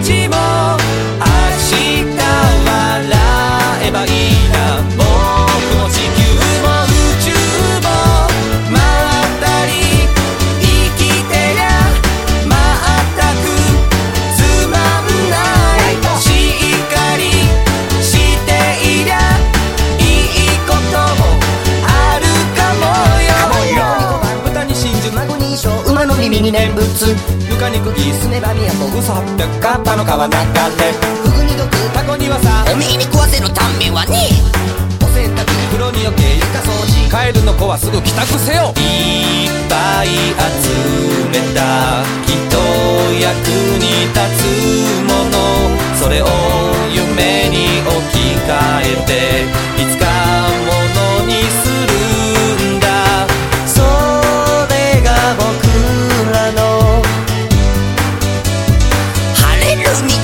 日も明日笑えばいいな。僕も地球も宇宙も回ったり生きてやまったくつまんないしっかりしていりゃいいこともあるかもよ。豚に真珠孫に衣装馬の耳に念仏ぬかにくぎすねばみやと嘘800カッパの川流れフグに毒タコにはさおめえに食わせるためはねお洗濯風呂に余計床掃除カエルの子はすぐ帰宅せよ。いっぱい集めたきっと役に立つものそれを夢に置き換えていつかものにするんだ。それが僕らの晴れる道。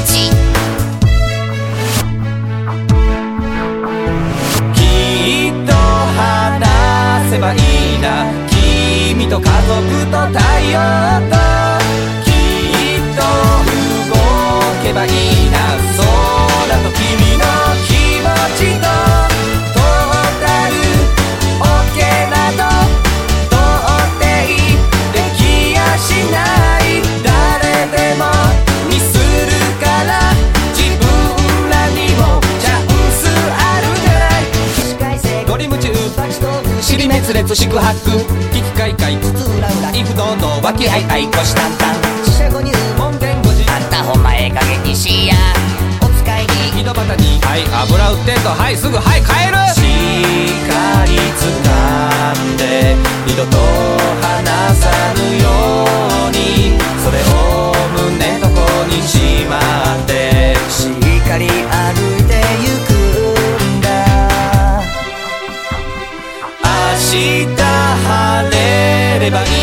きっと話せばいいな君と家族と太陽ときっと動けばいいな空と君の気持ちとトータルオッケーなど到底できやしない誰でもミスるから自分らにもチャンスあるんじゃない。起死回生ゴリ夢中尻滅裂四苦八苦危機開会津々浦々異不動の和気あいあい虎視眈々四捨五入門前五時あんたほんまええ加減にしやお使いに井戸端にはい油売ってんとはいすぐはい帰るしっかり掴んで二度と離さぬようにそれを胸のこにしまってしっかり歩いてゆくんだ。明日晴れればいい